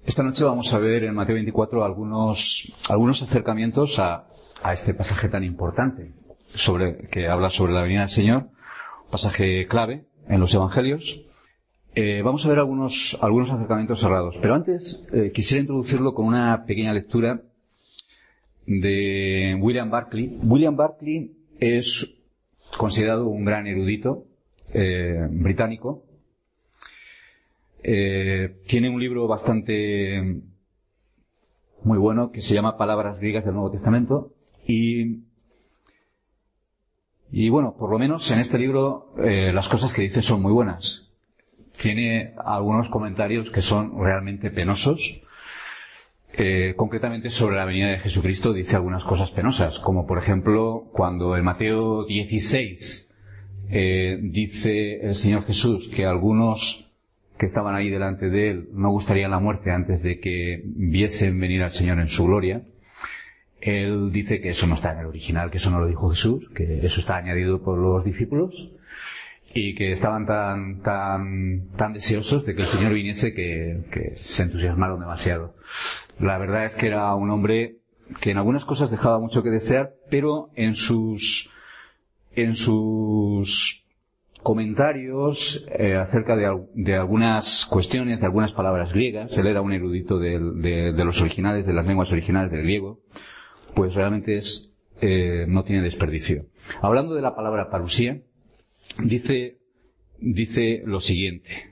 Esta noche vamos a ver en Mateo 24 algunos acercamientos a este pasaje tan importante que habla sobre la venida del Señor, un pasaje clave en los Evangelios. Vamos a ver algunos acercamientos cerrados, pero antes quisiera introducirlo con una pequeña lectura de William Barclay. William Barclay es considerado un gran erudito británico. Tiene un libro muy bueno que se llama Palabras griegas del Nuevo Testamento y bueno, por lo menos en este libro las cosas que dice son muy buenas. Tiene algunos comentarios que son realmente penosos. Concretamente sobre la venida de Jesucristo dice algunas cosas penosas, como por ejemplo cuando en Mateo 16 dice el Señor Jesús que algunos que estaban ahí delante de él no gustarían la muerte antes de que viesen venir al Señor en su gloria. Él dice que eso no está en el original, que eso no lo dijo Jesús, que eso está añadido por los discípulos y que estaban tan deseosos de que el Señor viniese que se entusiasmaron demasiado. La verdad es que era un hombre que en algunas cosas dejaba mucho que desear, pero en sus comentarios acerca de algunas cuestiones, de algunas palabras griegas, él era un erudito de los originales, de las lenguas originales del griego, pues realmente no tiene desperdicio. Hablando de la palabra parusía, dice lo siguiente.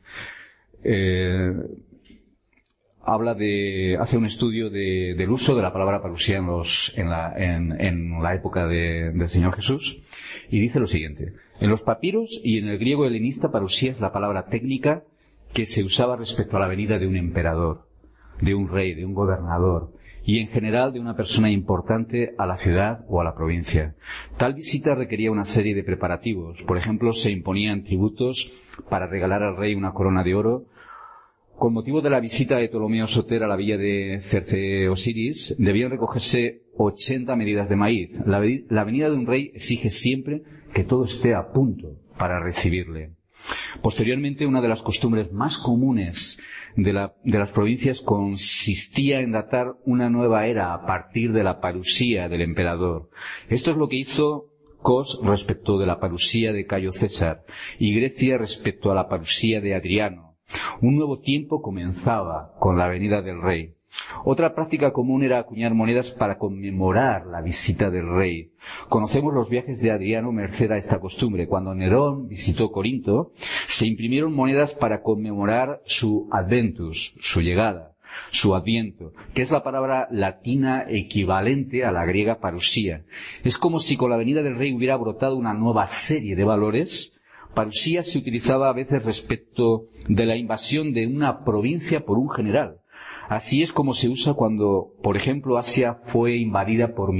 Hace un estudio del uso de la palabra parusía en la época del Señor Jesús, y dice lo siguiente: en los papiros y en el griego helenista, parusía es la palabra técnica que se usaba respecto a la venida de un emperador, de un rey, de un gobernador, y en general de una persona importante a la ciudad o a la provincia. Tal visita requería una serie de preparativos. Por ejemplo, se imponían tributos para regalar al rey una corona de oro. Con motivo de la visita de Ptolomeo Soter a la villa de Cerce-Osiris, debían recogerse 80 medidas de maíz. La venida de un rey exige siempre que todo esté a punto para recibirle. Posteriormente, una de las costumbres más comunes de las provincias consistía en datar una nueva era a partir de la parusía del emperador. Esto es lo que hizo Cos respecto de la parusía de Cayo César y Grecia respecto a la parusía de Adriano. Un nuevo tiempo comenzaba con la venida del rey. Otra práctica común era acuñar monedas para conmemorar la visita del rey. Conocemos los viajes de Adriano merced a esta costumbre. Cuando Nerón visitó Corinto, se imprimieron monedas para conmemorar su adventus, su llegada, su adviento, que es la palabra latina equivalente a la griega parusía. Es como si con la venida del rey hubiera brotado una nueva serie de valores. Parusía se utilizaba a veces respecto de la invasión de una provincia por un general. Así es como se usa cuando, por ejemplo, Asia fue invadida por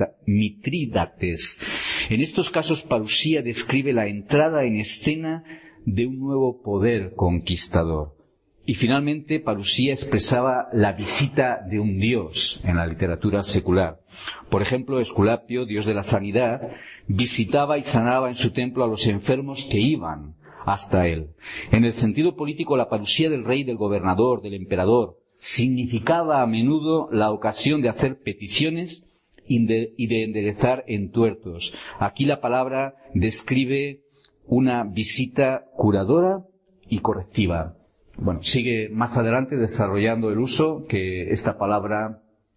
Mitrídates. En estos casos, parusía describe la entrada en escena de un nuevo poder conquistador. Y finalmente, parusía expresaba la visita de un dios en la literatura secular. Por ejemplo, Esculapio, dios de la sanidad, visitaba y sanaba en su templo a los enfermos que iban hasta él. En el sentido político, la parusía del rey, del gobernador, del emperador, significaba a menudo la ocasión de hacer peticiones y de enderezar entuertos. Aquí la palabra describe una visita curadora y correctiva. Bueno, sigue más adelante desarrollando el uso que esta palabra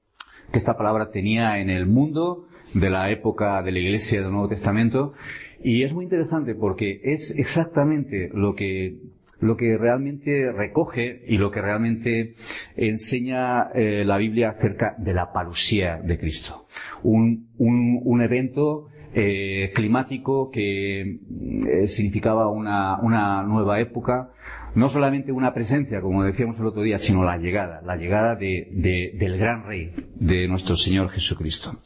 tenía en el mundo de la época de la Iglesia del Nuevo Testamento, y es muy interesante porque es exactamente lo que realmente recoge y lo que realmente enseña la Biblia acerca de la parusía de Cristo. Un evento climático que significaba una nueva época, no solamente una presencia, como decíamos el otro día, sino la llegada del gran Rey, de nuestro Señor Jesucristo.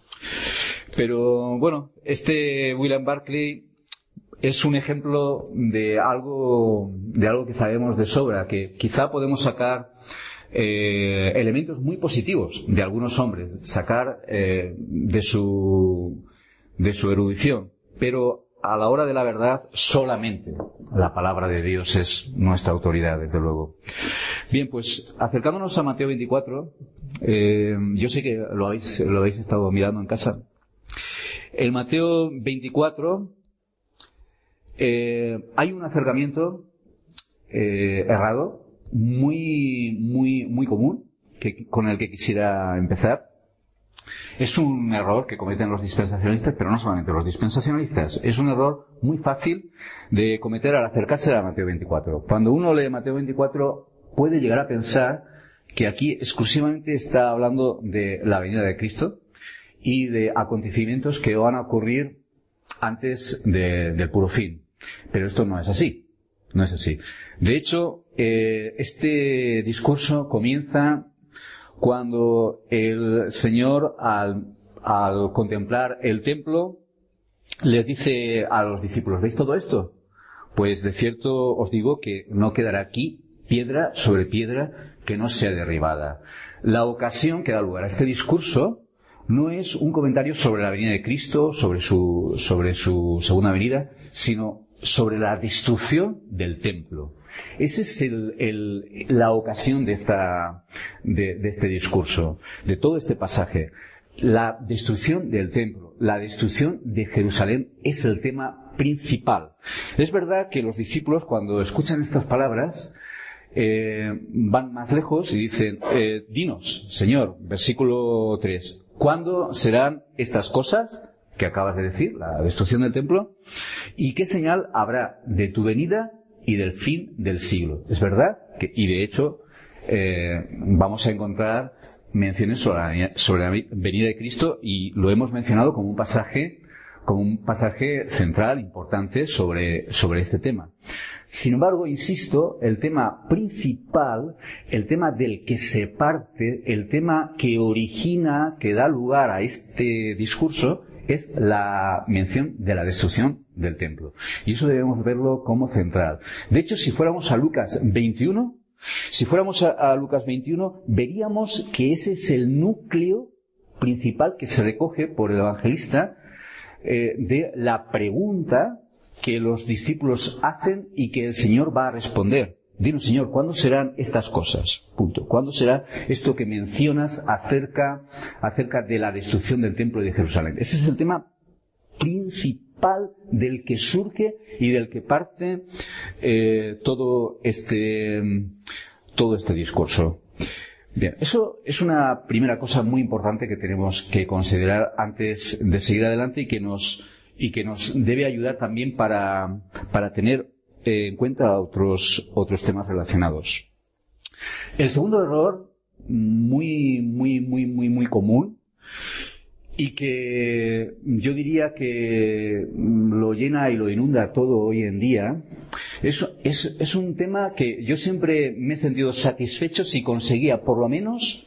Pero bueno, William Barclay es un ejemplo de algo que sabemos de sobra, que quizá podemos sacar elementos muy positivos de algunos hombres, sacar de su erudición. Pero a la hora de la verdad, solamente la palabra de Dios es nuestra autoridad, desde luego. Bien, pues acercándonos a Mateo 24, yo sé que lo habéis estado mirando en casa. En Mateo 24 hay un acercamiento errado, muy común, con el que quisiera empezar. Es un error que cometen los dispensacionalistas, pero no solamente los dispensacionalistas. Es un error muy fácil de cometer al acercarse a Mateo 24. Cuando uno lee Mateo 24, puede llegar a pensar que aquí exclusivamente está hablando de la venida de Cristo y de acontecimientos que van a ocurrir antes del puro fin. Pero esto no es así. No es así. De hecho, este discurso comienza cuando el Señor, al contemplar el templo, les dice a los discípulos: ¿veis todo esto? Pues de cierto os digo que no quedará aquí piedra sobre piedra que no sea derribada. La ocasión que da lugar a este discurso no es un comentario sobre la venida de Cristo, sobre su segunda venida, sino sobre la destrucción del templo. Esa es la ocasión de este discurso, de todo este pasaje. La destrucción del templo, la destrucción de Jerusalén es el tema principal. Es verdad que los discípulos, cuando escuchan estas palabras, van más lejos y dicen: dinos, Señor, versículo 3, ¿cuándo serán estas cosas que acabas de decir, la destrucción del templo? ¿Y qué señal habrá de tu venida y del fin del siglo? Es verdad y de hecho vamos a encontrar menciones sobre la venida de Cristo, y lo hemos mencionado como un pasaje central, importante sobre este tema. Sin embargo, insisto, el tema principal, el tema del que se parte, el tema que origina, que da lugar a este discurso, es la mención de la destrucción del templo. Y eso debemos verlo como central. De hecho, si fuéramos a Lucas 21, veríamos que ese es el núcleo principal que se recoge por el evangelista de la pregunta que los discípulos hacen y que el Señor va a responder. Dinos, Señor, ¿cuándo serán estas cosas? Punto. ¿Cuándo será esto que mencionas acerca de la destrucción del templo de Jerusalén? Ese es el tema principal del que surge y del que parte todo este discurso. Bien, eso es una primera cosa muy importante que tenemos que considerar antes de seguir adelante, y que nos debe ayudar también para tener en cuenta otros temas relacionados. El segundo error, muy común, y que yo diría que lo llena y lo inunda todo hoy en día, es un tema que yo siempre me he sentido satisfecho si conseguía por lo menos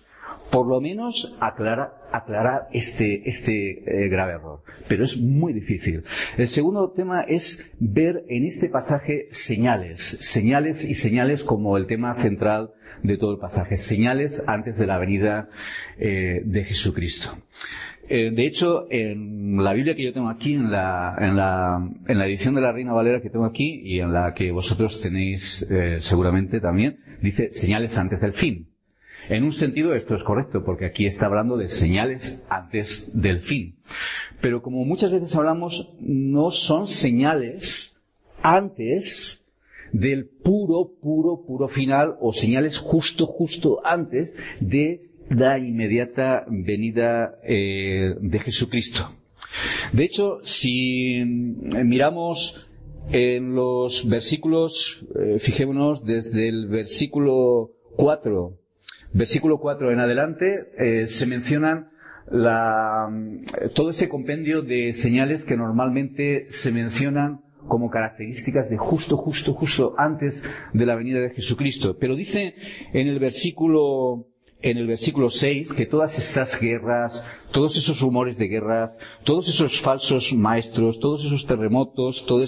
aclarar este grave error. Pero es muy difícil. El segundo tema es ver en este pasaje señales como el tema central de todo el pasaje. Señales antes de la venida de Jesucristo. De hecho, en la Biblia que yo tengo aquí, en la edición de la Reina Valera que tengo aquí, y en la que vosotros tenéis seguramente también, dice señales antes del fin. En un sentido esto es correcto, porque aquí está hablando de señales antes del fin. Pero como muchas veces hablamos, no son señales antes del puro final, o señales justo antes de la inmediata venida de Jesucristo. De hecho, si miramos en los versículos, fijémonos desde el versículo 4 en adelante, se mencionan todo ese compendio de señales que normalmente se mencionan como características de justo antes de la venida de Jesucristo. Pero dice en el versículo 6 que todas esas guerras, todos esos rumores de guerras, todos esos falsos maestros, todos esos terremotos, toda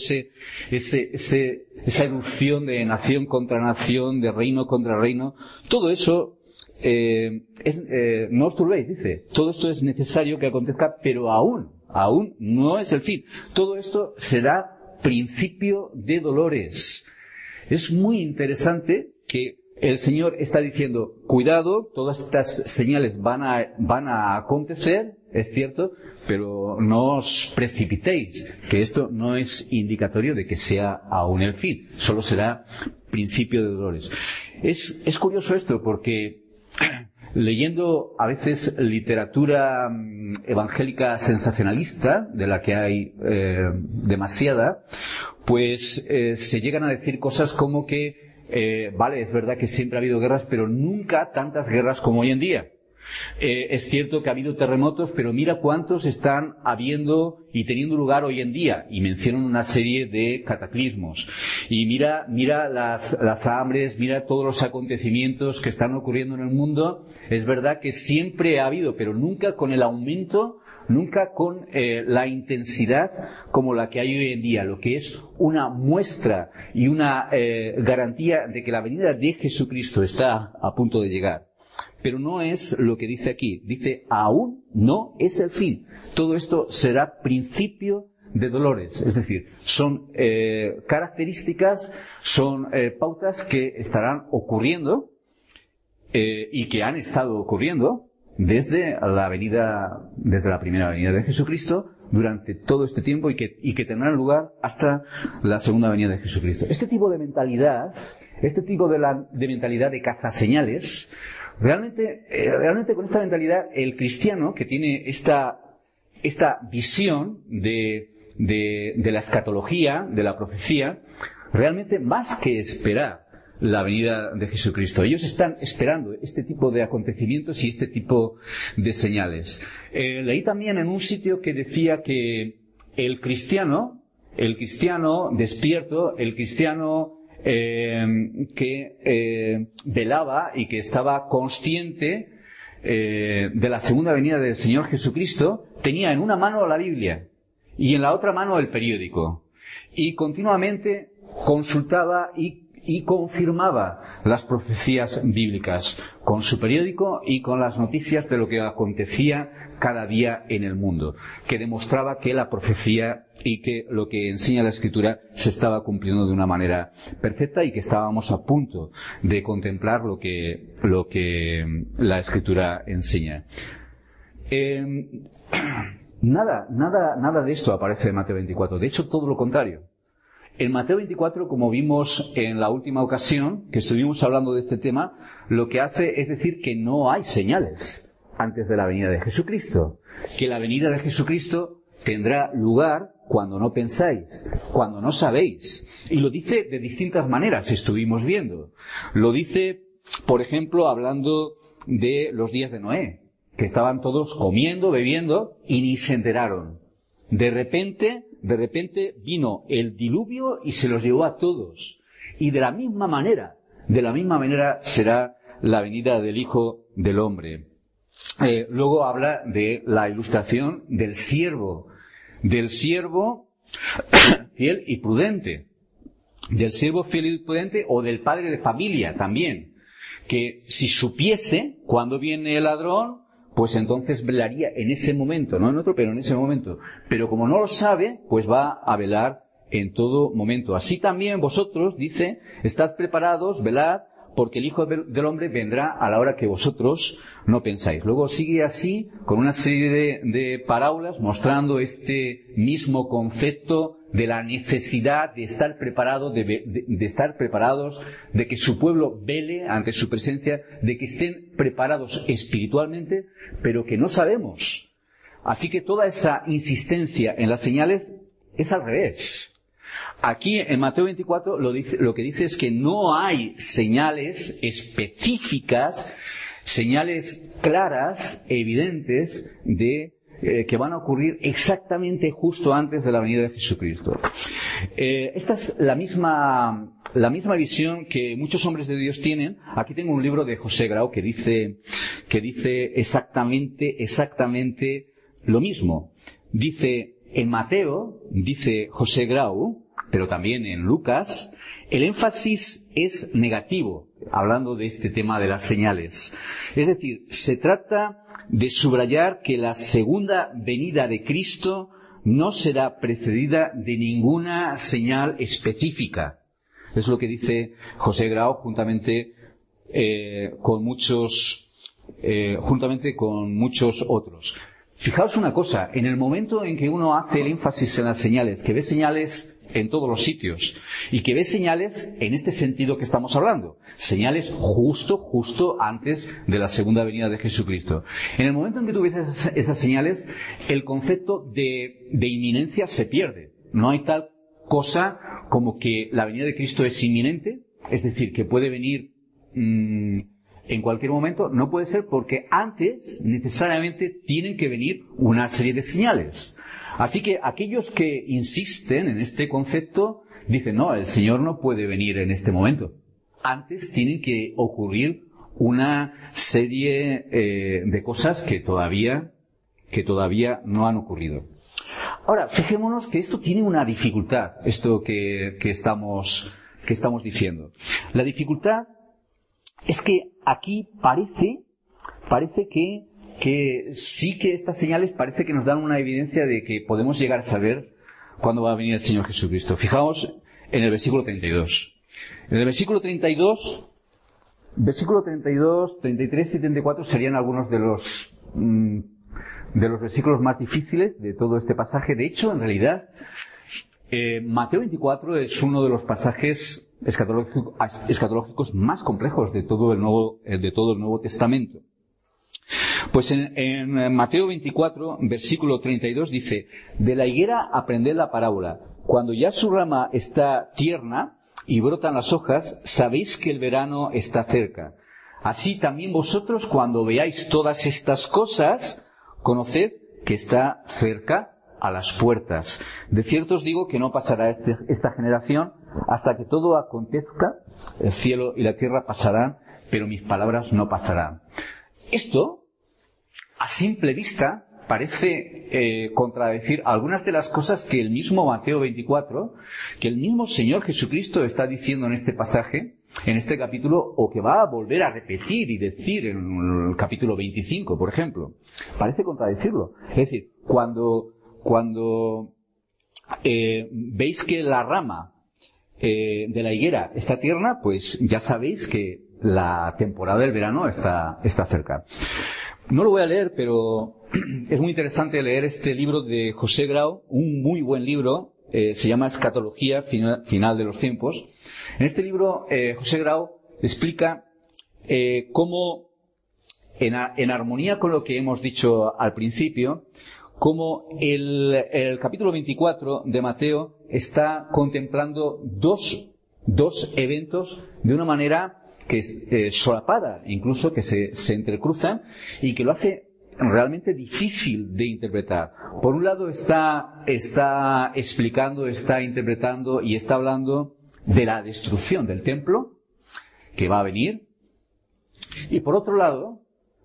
esa erupción de nación contra nación, de reino contra reino, todo eso no os turbéis, dice, todo esto es necesario que acontezca, pero aún aún no es el fin. Todo esto será principio de dolores. Es muy interesante que el Señor está diciendo, cuidado, todas estas señales van a acontecer, es cierto, pero no os precipitéis, que esto no es indicatorio de que sea aún el fin, solo será principio de dolores. Es curioso esto porque leyendo a veces literatura evangélica sensacionalista, de la que hay demasiada, pues se llegan a decir cosas como que vale, es verdad que siempre ha habido guerras, pero nunca tantas guerras como hoy en día. Es cierto que ha habido terremotos, pero mira cuántos están habiendo y teniendo lugar hoy en día. Y mencionan una serie de cataclismos. Y mira las hambres, mira todos los acontecimientos que están ocurriendo en el mundo. Es verdad que siempre ha habido, pero nunca con el aumento, nunca con la intensidad como la que hay hoy en día, lo que es una muestra y una garantía de que la venida de Jesucristo está a punto de llegar. Pero no es lo que dice aquí. Dice, aún no es el fin. Todo esto será principio de dolores. Es decir, son características, son pautas que estarán ocurriendo y que han estado ocurriendo desde la primera venida de Jesucristo durante todo este tiempo y que tendrán lugar hasta la segunda venida de Jesucristo. Este tipo de mentalidad, de mentalidad de cazaseñales, realmente con esta mentalidad el cristiano que tiene esta visión de la escatología, de la profecía, realmente más que esperar la venida de Jesucristo, ellos están esperando este tipo de acontecimientos y este tipo de señales. Leí también en un sitio que decía que el cristiano despierto, el cristiano que velaba y que estaba consciente de la segunda venida del Señor Jesucristo, tenía en una mano la Biblia y en la otra mano el periódico, y continuamente consultaba y confirmaba las profecías bíblicas con su periódico y con las noticias de lo que acontecía cada día en el mundo, que demostraba que la profecía y que lo que enseña la Escritura se estaba cumpliendo de una manera perfecta y que estábamos a punto de contemplar lo que la Escritura enseña. Nada de esto aparece en Mateo 24. De hecho, todo lo contrario. En Mateo 24, como vimos en la última ocasión que estuvimos hablando de este tema, lo que hace es decir que no hay señales antes de la venida de Jesucristo. Que la venida de Jesucristo tendrá lugar cuando no pensáis, cuando no sabéis. Y lo dice de distintas maneras, estuvimos viendo. Lo dice, por ejemplo, hablando de los días de Noé, que estaban todos comiendo, bebiendo y ni se enteraron. De repente vino el diluvio y se los llevó a todos. Y de la misma manera será la venida del Hijo del Hombre. Luego habla de la ilustración del siervo fiel y prudente, o del padre de familia también, que si supiese cuándo viene el ladrón, pues entonces velaría en ese momento, no en otro, pero en ese momento. Pero como no lo sabe, pues va a velar en todo momento. Así también vosotros, dice, estad preparados, velad, porque el Hijo del Hombre vendrá a la hora que vosotros no pensáis. Luego sigue así, con una serie de parábolas, mostrando este mismo concepto de la necesidad de estar preparados, de estar preparados, de que su pueblo vele ante su presencia, de que estén preparados espiritualmente, pero que no sabemos. Así que toda esa insistencia en las señales es al revés. Aquí en Mateo 24 lo que dice es que no hay señales específicas, señales claras, evidentes, que van a ocurrir exactamente justo antes de la venida de Jesucristo. Esta es la misma visión que muchos hombres de Dios tienen. Aquí tengo un libro de José Grau que dice exactamente lo mismo. Dice, en Mateo, dice José Grau, pero también en Lucas, el énfasis es negativo, hablando de este tema de las señales. Es decir, se trata de subrayar que la segunda venida de Cristo no será precedida de ninguna señal específica. Es lo que dice José Grau juntamente con muchos otros. Fijaos una cosa, en el momento en que uno hace el énfasis en las señales, que ve señales en todos los sitios, y que ve señales en este sentido que estamos hablando, señales justo antes de la segunda venida de Jesucristo. En el momento en que tú ves esas señales, el concepto de inminencia se pierde. No hay tal cosa como que la venida de Cristo es inminente, es decir, que puede venir en cualquier momento. No puede ser, porque antes necesariamente tienen que venir una serie de señales. Así que aquellos que insisten en este concepto dicen, no, el Señor no puede venir en este momento. Antes tienen que ocurrir una serie de cosas que todavía no han ocurrido. Ahora, fijémonos que esto tiene una dificultad, esto que estamos diciendo. La dificultad es que aquí parece que sí, que estas señales parece que nos dan una evidencia de que podemos llegar a saber cuándo va a venir el Señor Jesucristo. Fijaos en el versículo 32. En el versículo 32, 33 y 34 serían algunos de los versículos más difíciles de todo este pasaje. De hecho, en realidad, Mateo 24 es uno de los pasajes escatológicos más complejos de todo el Nuevo Testamento. Pues en Mateo 24, versículo 32 dice, de la higuera aprended la parábola. Cuando ya su rama está tierna y brotan las hojas, sabéis que el verano está cerca. Así también vosotros, cuando veáis todas estas cosas, conoced que está cerca a las puertas. De cierto os digo que no pasará esta generación hasta que todo acontezca. El cielo y la tierra pasarán, pero mis palabras no pasarán. Esto, a simple vista, parece contradecir algunas de las cosas que el mismo Mateo 24, que el mismo Señor Jesucristo está diciendo en este pasaje, en este capítulo, o que va a volver a repetir y decir en el capítulo 25, por ejemplo. Parece contradecirlo. Es decir, cuando veis que la rama de la higuera está tierna, pues ya sabéis que la temporada del verano está cerca. No lo voy a leer, pero es muy interesante leer este libro de José Grau, un muy buen libro, se llama Escatología Final de los Tiempos. En este libro, José Grau explica cómo, en armonía con lo que hemos dicho al principio, cómo el capítulo 24 de Mateo está contemplando dos eventos de una manera que es solapada, incluso que se entrecruzan, y que lo hace realmente difícil de interpretar. Por un lado está explicando, está interpretando y está hablando de la destrucción del templo que va a venir, y por otro lado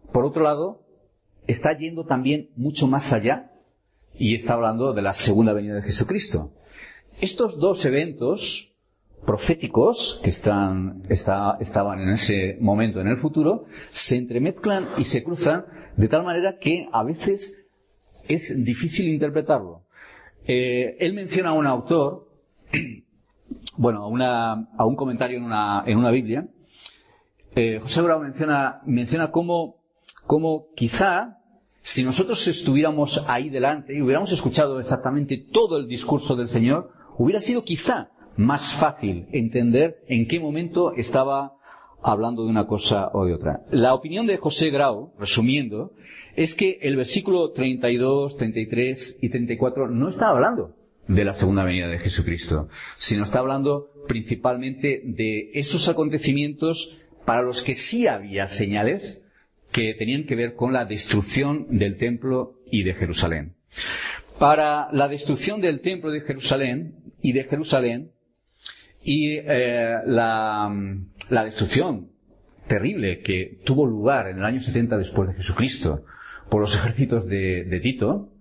está yendo también mucho más allá y está hablando de la segunda venida de Jesucristo. Estos dos eventos proféticos que estaban en ese momento en el futuro se entremezclan y se cruzan de tal manera que a veces es difícil interpretarlo. Él menciona a un autor, bueno, a un comentario en una Biblia. José Grau menciona cómo quizá si nosotros estuviéramos ahí delante y hubiéramos escuchado exactamente todo el discurso del Señor, hubiera sido quizá más fácil entender en qué momento estaba hablando de una cosa o de otra. La opinión de José Grau, resumiendo, es que el versículo 32, 33 y 34 no está hablando de la segunda venida de Jesucristo, sino está hablando principalmente de esos acontecimientos para los que sí había señales que tenían que ver con la destrucción del templo y de Jerusalén. Para la destrucción del templo de Jerusalén y la destrucción terrible que tuvo lugar en el año 70 después de Jesucristo por los ejércitos de Tito,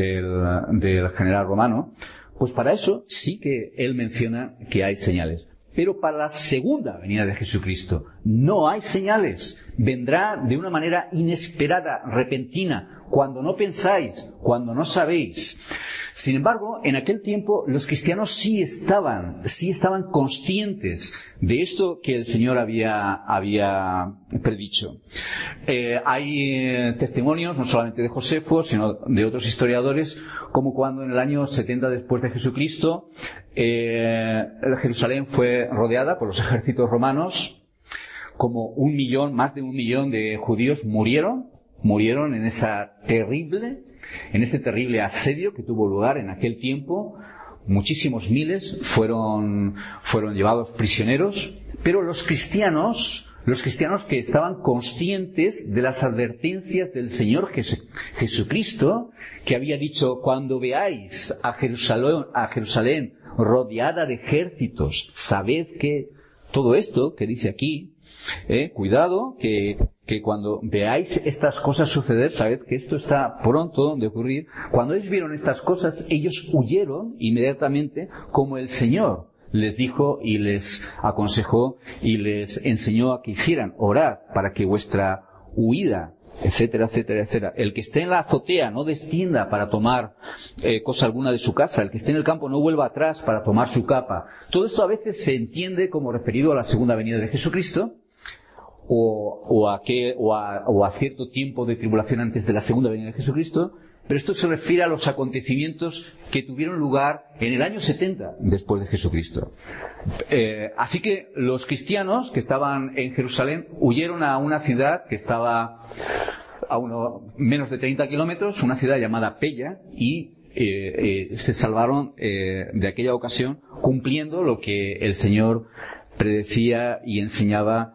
del general romano, pues para eso sí que él menciona que hay señales. pero para la segunda venida de Jesucristo no hay señales. Vendrá de una manera inesperada, repentina, cuando no pensáis, cuando no sabéis. Sin embargo, en aquel tiempo los cristianos sí estaban conscientes de esto que el Señor había predicho. Hay testimonios, no solamente de Josefo, sino de otros historiadores, como cuando en el año 70 después de Jesucristo, Jerusalén fue rodeada por los ejércitos romanos, como más de 1 millón de judíos murieron en este terrible asedio que tuvo lugar en aquel tiempo. Muchísimos miles fueron llevados prisioneros, pero los cristianos que estaban conscientes de las advertencias del Señor Jesucristo, que había dicho: cuando veáis a Jerusalén rodeada de ejércitos, sabed que todo esto que dice aquí, cuidado, que cuando veáis estas cosas suceder, sabed que esto está pronto de ocurrir. Cuando ellos vieron estas cosas, ellos huyeron inmediatamente, como el Señor les dijo y les aconsejó y les enseñó a que hicieran: orad para que vuestra huida, etcétera, etcétera, etcétera. El que esté en la azotea no descienda para tomar cosa alguna de su casa. El que esté en el campo no vuelva atrás para tomar su capa. Todo esto a veces se entiende como referido a la segunda venida de Jesucristo, o a cierto tiempo de tribulación antes de la segunda venida de Jesucristo, pero esto se refiere a los acontecimientos que tuvieron lugar en el año 70 después de Jesucristo. Así que los cristianos que estaban en Jerusalén huyeron a una ciudad que estaba a menos de 30 kilómetros, una ciudad llamada Pella, y se salvaron de aquella ocasión, cumpliendo lo que el Señor predecía y enseñaba,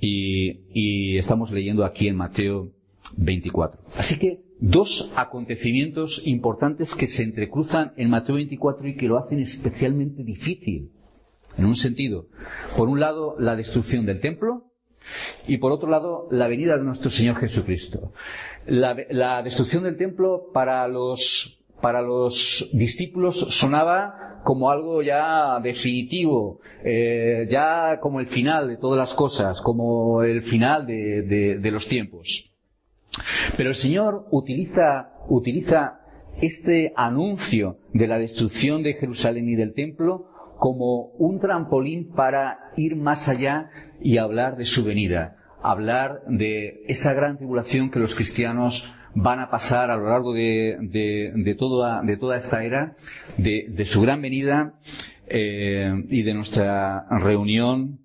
y estamos leyendo aquí en Mateo 24. Así que 2 acontecimientos importantes que se entrecruzan en Mateo 24 y que lo hacen especialmente difícil, en un sentido. Por un lado, la destrucción del templo, y por otro lado, la venida de nuestro Señor Jesucristo. La destrucción del templo para los discípulos sonaba como algo ya definitivo, ya como el final de todas las cosas, como el final de los tiempos. Pero el Señor utiliza este anuncio de la destrucción de Jerusalén y del templo como un trampolín para ir más allá y hablar de su venida, hablar de esa gran tribulación que los cristianos van a pasar a lo largo de toda esta era, de su gran venida, y de nuestra reunión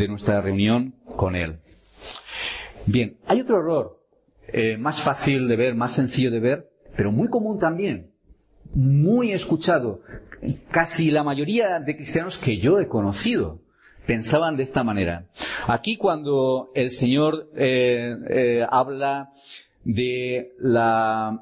con Él. Bien, hay otro error más fácil de ver, más sencillo de ver, pero muy común también, muy escuchado. Casi la mayoría de cristianos que yo he conocido pensaban de esta manera. Aquí, cuando el Señor habla de la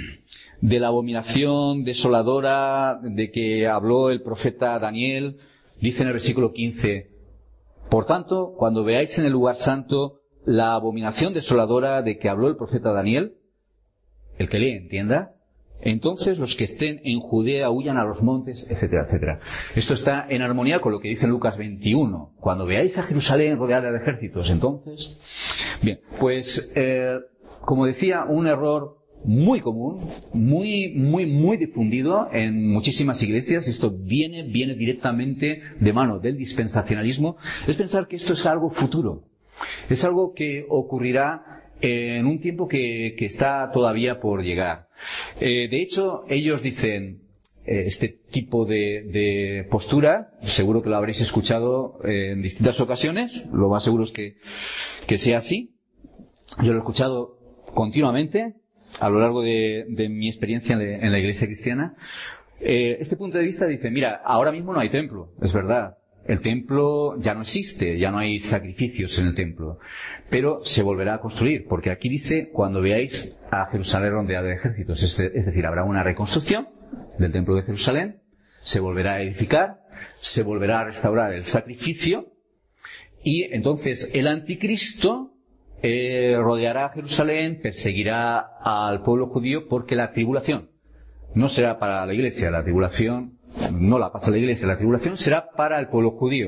abominación desoladora de que habló el profeta Daniel, dice en el versículo 15: por tanto, cuando veáis en el lugar santo la abominación desoladora de que habló el profeta Daniel, el que lee entienda, entonces los que estén en Judea huyan a los montes, etcétera, etcétera. Esto está en armonía con lo que dice en Lucas 21. Cuando veáis a Jerusalén rodeada de ejércitos, entonces... Bien, pues, como decía, un error muy común, muy difundido en muchísimas iglesias. Esto viene directamente de mano del dispensacionalismo. Es pensar que esto es algo futuro. Es algo que ocurrirá en un tiempo que está todavía por llegar. De hecho, ellos dicen, este tipo de postura, seguro que lo habréis escuchado en distintas ocasiones, lo más seguro es que sea así. Yo lo he escuchado continuamente a lo largo de mi experiencia en la iglesia cristiana. Este punto de vista dice: mira, ahora mismo no hay templo, es verdad. El templo ya no existe, ya no hay sacrificios en el templo, pero se volverá a construir, porque aquí dice: cuando veáis a Jerusalén rodeada de ejércitos, es decir, habrá una reconstrucción del templo de Jerusalén, se volverá a edificar, se volverá a restaurar el sacrificio, y entonces el anticristo rodeará a Jerusalén, perseguirá al pueblo judío, porque la tribulación no será para la iglesia, la tribulación no la pasa la iglesia, la tribulación será para el pueblo judío.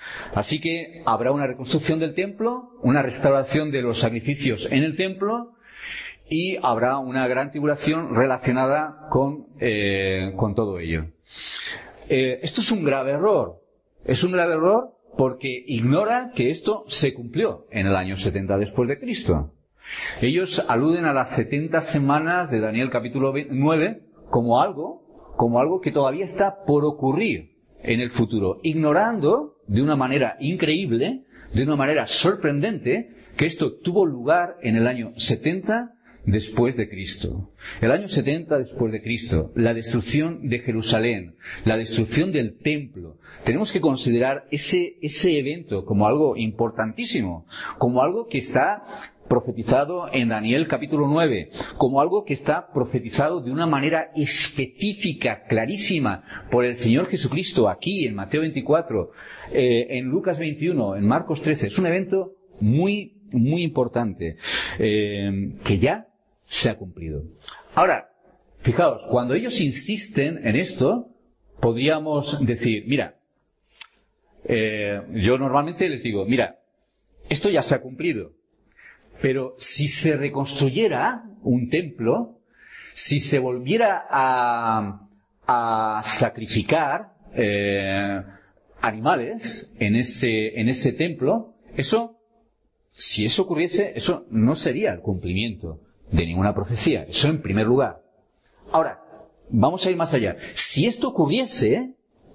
Así que habrá una reconstrucción del templo, una restauración de los sacrificios en el templo, y habrá una gran tribulación relacionada con todo ello. Esto es un grave error. Es un grave error porque ignora que esto se cumplió en el año 70 después de Cristo. Ellos aluden a las 70 semanas de Daniel capítulo 9 como algo que todavía está por ocurrir en el futuro, ignorando de una manera increíble, de una manera sorprendente, que esto tuvo lugar en el año 70 después de Cristo. El año 70 después de Cristo, la destrucción de Jerusalén, la destrucción del templo. Tenemos que considerar ese evento como algo importantísimo, como algo que está profetizado en Daniel capítulo 9, como algo que está profetizado de una manera específica, clarísima, por el Señor Jesucristo aquí en Mateo 24, en Lucas 21, en Marcos 13. Es un evento muy importante, que ya se ha cumplido. Ahora, fijaos, cuando ellos insisten en esto, podríamos decir, mira, yo normalmente les digo, mira, esto ya se ha cumplido, pero si se reconstruyera un templo, si se volviera a sacrificar animales en ese templo, si eso ocurriese, eso no sería el cumplimiento de ninguna profecía. Eso en primer lugar. Ahora, vamos a ir más allá. Si esto ocurriese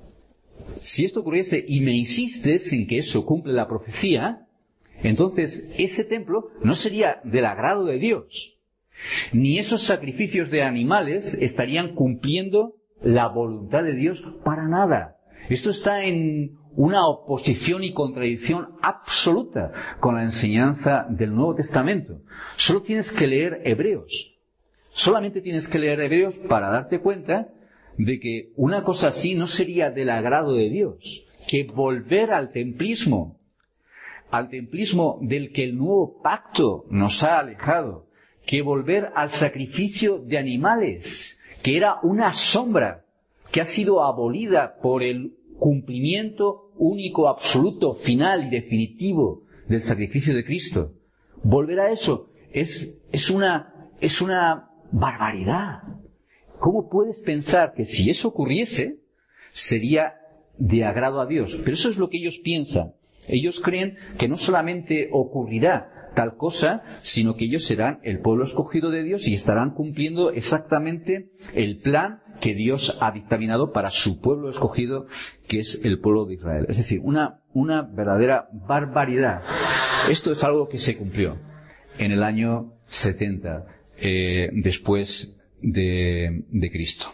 y me insistes en que eso cumple la profecía, entonces ese templo no sería del agrado de Dios. Ni esos sacrificios de animales estarían cumpliendo la voluntad de Dios para nada. Esto está en una oposición y contradicción absoluta con la enseñanza del Nuevo Testamento. Solo tienes que leer Hebreos. Solamente tienes que leer Hebreos para darte cuenta de que una cosa así no sería del agrado de Dios. Que volver al templismo del que el nuevo pacto nos ha alejado, que volver al sacrificio de animales, que era una sombra, que ha sido abolida por el cumplimiento único, absoluto, final y definitivo del sacrificio de Cristo. Volver a eso es una barbaridad. ¿Cómo puedes pensar que si eso ocurriese sería de agrado a Dios? Pero eso es lo que ellos piensan. Ellos creen que no solamente ocurrirá tal cosa, sino que ellos serán el pueblo escogido de Dios y estarán cumpliendo exactamente el plan que Dios ha dictaminado para su pueblo escogido, que es el pueblo de Israel. Es decir, una verdadera barbaridad. Esto es algo que se cumplió en el año 70 después de Cristo.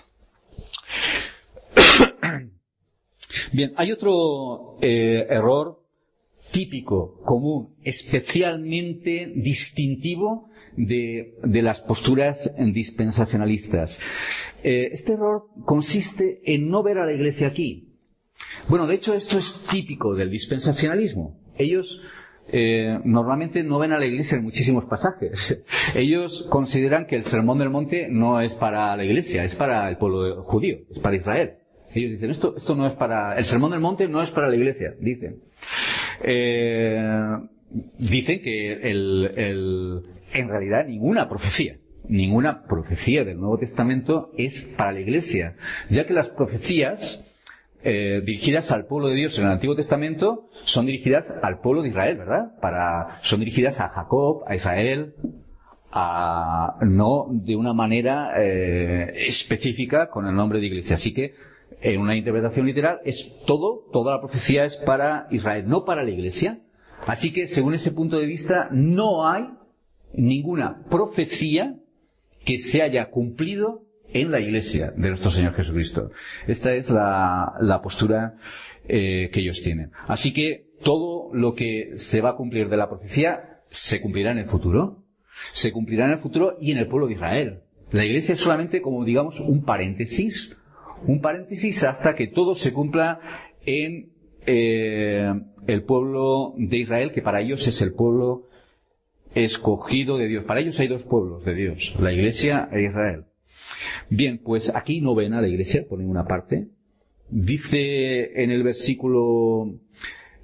Bien, hay otro error típico, común, especialmente distintivo de las posturas dispensacionalistas. Este error consiste en no ver a la Iglesia aquí. Bueno, de hecho esto es típico del dispensacionalismo. Ellos normalmente no ven a la Iglesia en muchísimos pasajes. Ellos consideran que el Sermón del Monte no es para la Iglesia, es para el pueblo judío, es para Israel. Ellos dicen, esto no es para... El Sermón del Monte no es para la Iglesia, dicen. Dicen que en realidad ninguna profecía del Nuevo Testamento es para la Iglesia, ya que las profecías dirigidas al pueblo de Dios en el Antiguo Testamento son dirigidas al pueblo de Israel, ¿verdad? Son dirigidas a Jacob, a Israel, no de una manera específica con el nombre de Iglesia. Así que en una interpretación literal toda la profecía es para Israel, no para la Iglesia. Así que según ese punto de vista no hay ninguna profecía que se haya cumplido en la Iglesia de nuestro Señor Jesucristo. Esta es la postura que ellos tienen. Así que todo lo que se va a cumplir de la profecía se cumplirá en el futuro. Se cumplirá en el futuro y en el pueblo de Israel. La Iglesia es solamente, como digamos, un paréntesis hasta que todo se cumpla en el pueblo de Israel, que para ellos es el pueblo escogido de Dios. Para ellos hay dos pueblos de Dios, la Iglesia e Israel. Bien, pues aquí no ven a la Iglesia por ninguna parte. Dice en el versículo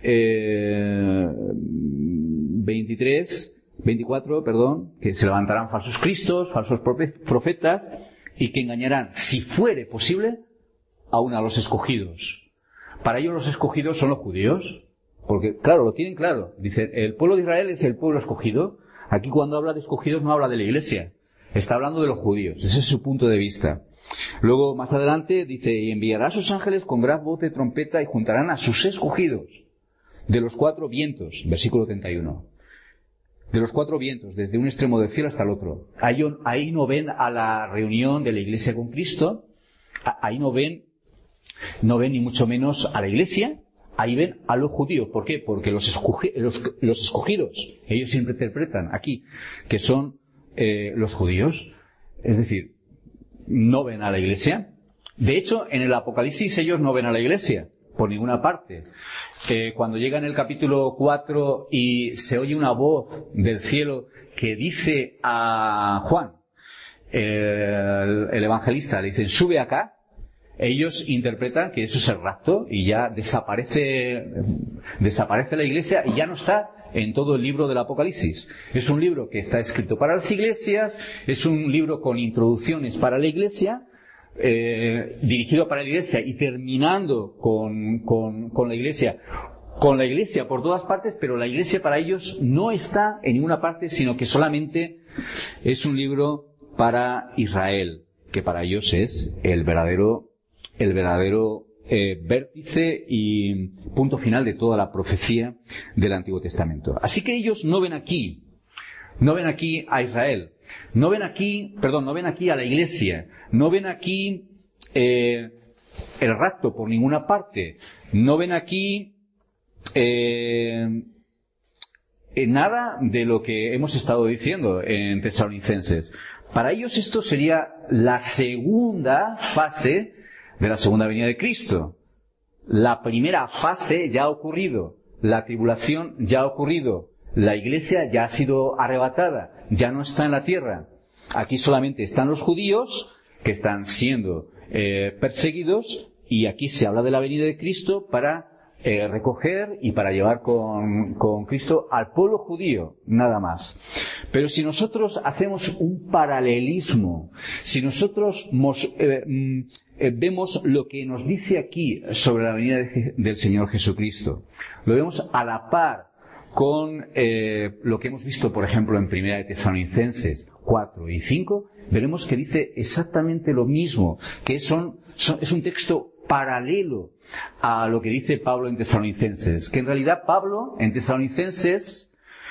24, que se levantarán falsos cristos, falsos profetas, y que engañarán, si fuere posible, aún a los escogidos. Para ellos los escogidos son los judíos, porque, claro, lo tienen claro. Dice, el pueblo de Israel es el pueblo escogido. Aquí cuando habla de escogidos no habla de la iglesia, está hablando de los judíos. Ese es su punto de vista. Luego, más adelante, dice, y enviará a sus ángeles con gran voz de trompeta y juntarán a sus escogidos de los 4 vientos, versículo 31. De los 4 vientos, desde un extremo del cielo hasta el otro. Ahí no ven a la reunión de la iglesia con Cristo, ahí no ven ni mucho menos a la iglesia, ahí ven a los judíos. ¿Por qué? Porque los escogidos, ellos siempre interpretan aquí que son los judíos. Es decir, no ven a la iglesia. De hecho, en el Apocalipsis ellos no ven a la iglesia, por ninguna parte. Cuando llega en el capítulo 4 y se oye una voz del cielo que dice a Juan, el evangelista, le dicen, sube acá, ellos interpretan que eso es el rapto y ya desaparece la iglesia y ya no está en todo el libro del Apocalipsis. Es un libro que está escrito para las iglesias, es un libro con introducciones para la iglesia, dirigido para la iglesia y terminando con la iglesia por todas partes, pero la iglesia para ellos no está en ninguna parte, sino que solamente es un libro para Israel, que para ellos es el verdadero vértice y punto final de toda la profecía del Antiguo Testamento. Así que ellos no ven aquí a Israel, no ven aquí a la iglesia, no ven aquí el rapto por ninguna parte, no ven aquí nada de lo que hemos estado diciendo en Tesalonicenses. Para ellos esto sería la segunda fase de la segunda venida de Cristo. La primera fase ya ha ocurrido, la tribulación ya ha ocurrido, la iglesia ya ha sido arrebatada, ya no está en la tierra. Aquí solamente están los judíos que están siendo perseguidos, y aquí se habla de la venida de Cristo para recoger y para llevar con Cristo al pueblo judío, nada más. Pero si nosotros hacemos un paralelismo, si nosotros vemos lo que nos dice aquí sobre la venida del Señor Jesucristo, lo vemos a la par con lo que hemos visto, por ejemplo, en 1 de Tesalonicenses 4 y 5, veremos que dice exactamente lo mismo, que es un texto paralelo a lo que dice Pablo en Tesalonicenses, que en realidad Pablo en Tesalonicenses,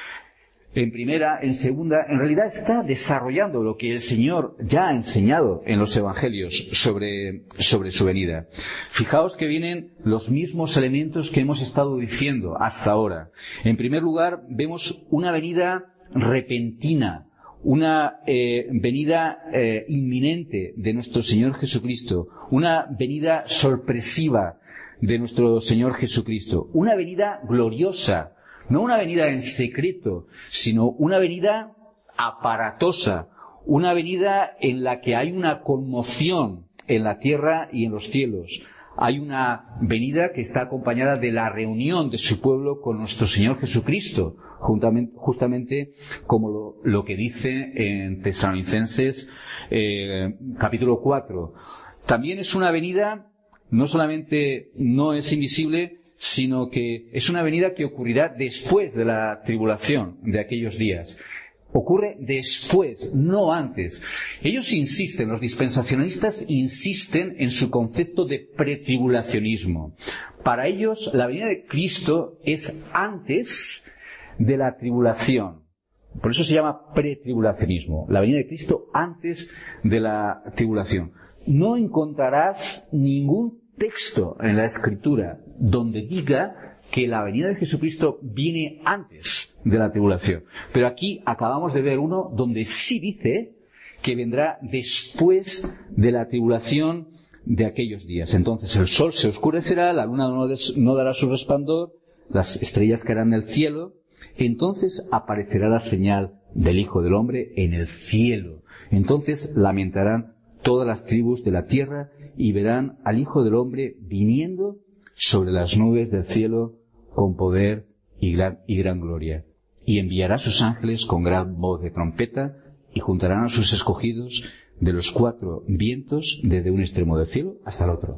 en primera, en segunda, en realidad está desarrollando lo que el Señor ya ha enseñado en los evangelios sobre su venida. Fijaos que vienen los mismos elementos que hemos estado diciendo hasta ahora. En primer lugar, vemos una venida repentina, una venida inminente de nuestro Señor Jesucristo, una venida sorpresiva de nuestro Señor Jesucristo, una venida gloriosa, no una venida en secreto, sino una venida aparatosa, una venida en la que hay una conmoción en la tierra y en los cielos. Hay una venida que está acompañada de la reunión de su pueblo con nuestro Señor Jesucristo, justamente como lo que dice en Tesalonicenses capítulo 4. También es una venida, no solamente no es invisible, sino que es una venida que ocurrirá después de la tribulación de aquellos días. Ocurre después, no antes. Ellos insisten, los dispensacionalistas insisten en su concepto de pretribulacionismo. Para ellos, la venida de Cristo es antes de la tribulación. Por eso se llama pretribulacionismo. La venida de Cristo antes de la tribulación. No encontrarás ningún texto en la Escritura donde diga que la venida de Jesucristo viene antes de la tribulación. Pero aquí acabamos de ver uno donde sí dice que vendrá después de la tribulación de aquellos días. Entonces el sol se oscurecerá, la luna no dará su resplandor, las estrellas caerán del cielo, entonces aparecerá la señal del Hijo del Hombre en el cielo. Entonces lamentarán todas las tribus de la tierra y verán al Hijo del Hombre viniendo sobre las nubes del cielo con poder y gran gloria. Y enviará a sus ángeles con gran voz de trompeta y juntarán a sus escogidos de los 4 vientos desde un extremo del cielo hasta el otro.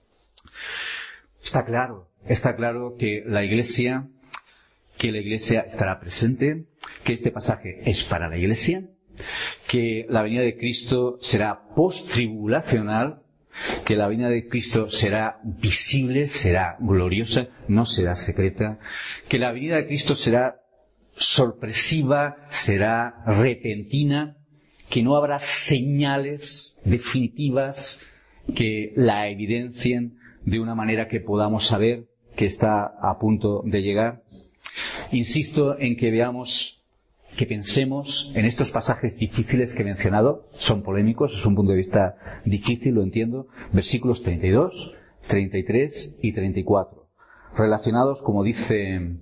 Está claro que la Iglesia estará presente, que este pasaje es para la Iglesia, que la venida de Cristo será post-tribulacional, que la venida de Cristo será visible, será gloriosa, no será secreta, que la venida de Cristo será sorpresiva, será repentina, que no habrá señales definitivas que la evidencien de una manera que podamos saber que está a punto de llegar. Insisto en que que pensemos en estos pasajes difíciles que he mencionado, son polémicos, es un punto de vista difícil, lo entiendo, versículos 32, 33 y 34, relacionados, como dice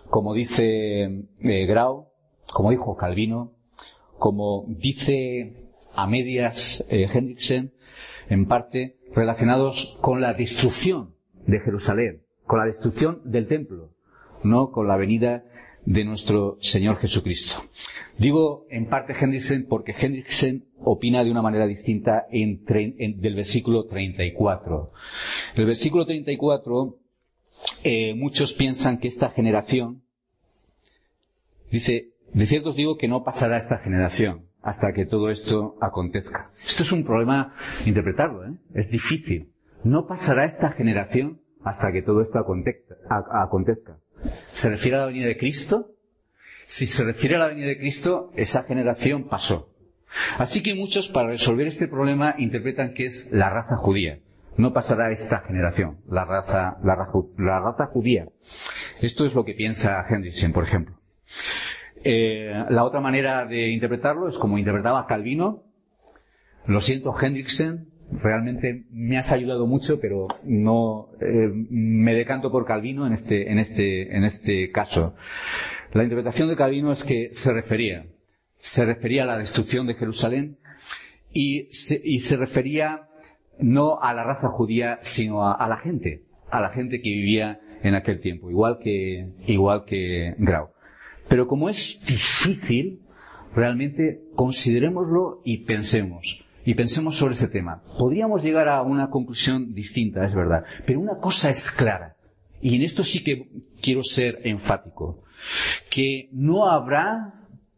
Grau, como dijo Calvino, como dice a medias Hendriksen, en parte relacionados con la destrucción de Jerusalén, con la destrucción del templo, no con la venida de nuestro Señor Jesucristo. Digo en parte Hendriksen porque Hendriksen opina de una manera distinta del versículo 34. El versículo 34, muchos piensan que esta generación, dice, de cierto os digo que no pasará esta generación hasta que todo esto acontezca. Esto es un problema interpretarlo, es difícil. No pasará esta generación hasta que todo esto acontezca. ¿Se refiere a la venida de Cristo? Si se refiere a la venida de Cristo, esa generación pasó. Así que muchos, para resolver este problema, interpretan que es la raza judía. No pasará esta generación, la raza judía. Esto es lo que piensa Hendriksen, por ejemplo. La otra manera de interpretarlo es como interpretaba Calvino. Lo siento, Hendriksen, realmente me has ayudado mucho, pero no me decanto por Calvino en este caso. La interpretación de Calvino es que se refería a la destrucción de Jerusalén y se refería no a la raza judía, sino a la gente que vivía en aquel tiempo, igual que Grau. Pero como es difícil, realmente considerémoslo y pensemos sobre este tema. Podríamos llegar a una conclusión distinta, es verdad, pero una cosa es clara, y en esto sí que quiero ser enfático, que no habrá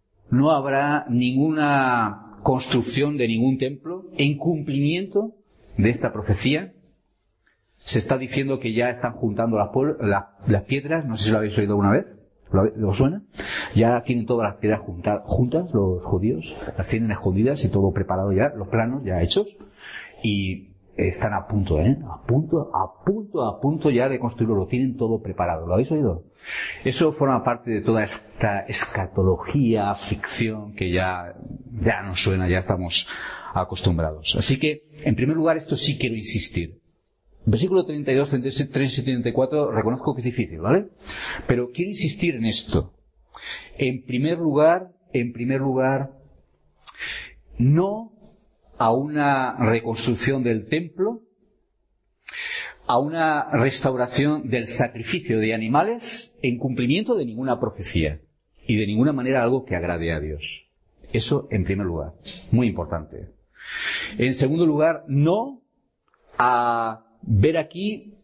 ninguna construcción de ningún templo en cumplimiento de esta profecía. Se está diciendo que ya están juntando las piedras, no sé si lo habéis oído alguna vez. ¿Lo suena? Ya tienen todas las piedras juntas los judíos, las tienen escondidas y todo preparado ya, los planos ya hechos, y están a punto ya de construirlo, lo tienen todo preparado. ¿Lo habéis oído? Eso forma parte de toda esta escatología, ficción que ya nos suena, ya estamos acostumbrados. Así que, en primer lugar, esto sí quiero insistir. Versículo 32, 33 y 34, reconozco que es difícil, ¿vale? Pero quiero insistir en esto. En primer lugar, no a una reconstrucción del templo, a una restauración del sacrificio de animales en cumplimiento de ninguna profecía y de ninguna manera algo que agrade a Dios. Eso en primer lugar, muy importante. En segundo lugar, no a ver aquí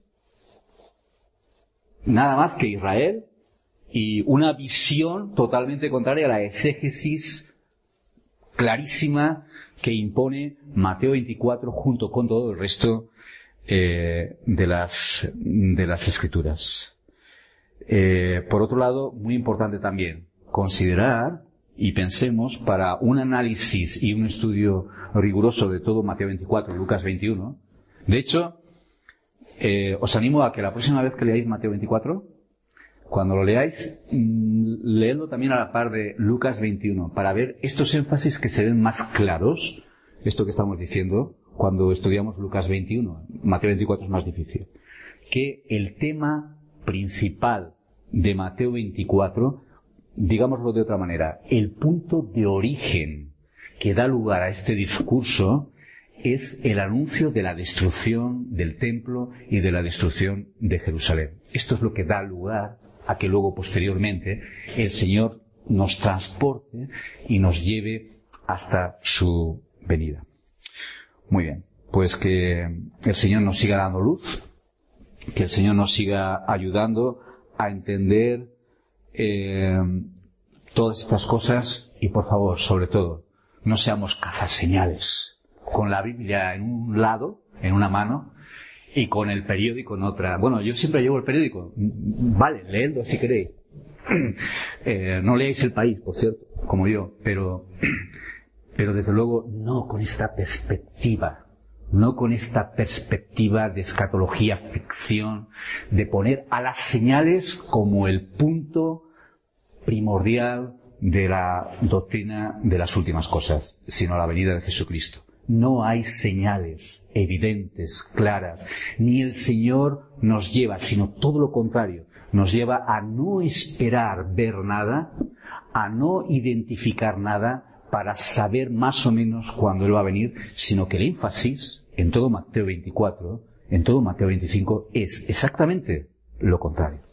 nada más que Israel y una visión totalmente contraria a la exégesis clarísima que impone Mateo 24 junto con todo el resto de las Escrituras. Por otro lado, muy importante también considerar y pensemos para un análisis y un estudio riguroso de todo Mateo 24 y Lucas 21. De hecho, os animo a que la próxima vez que leáis Mateo 24, cuando lo leáis, leedlo también a la par de Lucas 21, para ver estos énfasis que se ven más claros, esto que estamos diciendo, cuando estudiamos Lucas 21. Mateo 24 es más difícil. Que el tema principal de Mateo 24, digámoslo de otra manera, el punto de origen que da lugar a este discurso es el anuncio de la destrucción del templo y de la destrucción de Jerusalén. Esto es lo que da lugar a que luego, posteriormente, el Señor nos transporte y nos lleve hasta su venida. Muy bien, pues que el Señor nos siga dando luz, que el Señor nos siga ayudando a entender todas estas cosas y, por favor, sobre todo, no seamos cazaseñales, con la Biblia en un lado, en una mano, y con el periódico en otra. Bueno, yo siempre llevo el periódico. Vale, leedlo si queréis. No leáis El País, por cierto, como yo, pero desde luego no con esta perspectiva, no con esta perspectiva de escatología ficción, de poner a las señales como el punto primordial de la doctrina de las últimas cosas, sino la venida de Jesucristo. No hay señales evidentes, claras, ni el Señor nos lleva, sino todo lo contrario, nos lleva a no esperar ver nada, a no identificar nada para saber más o menos cuándo Él va a venir, sino que el énfasis en todo Mateo 24, en todo Mateo 25, es exactamente lo contrario.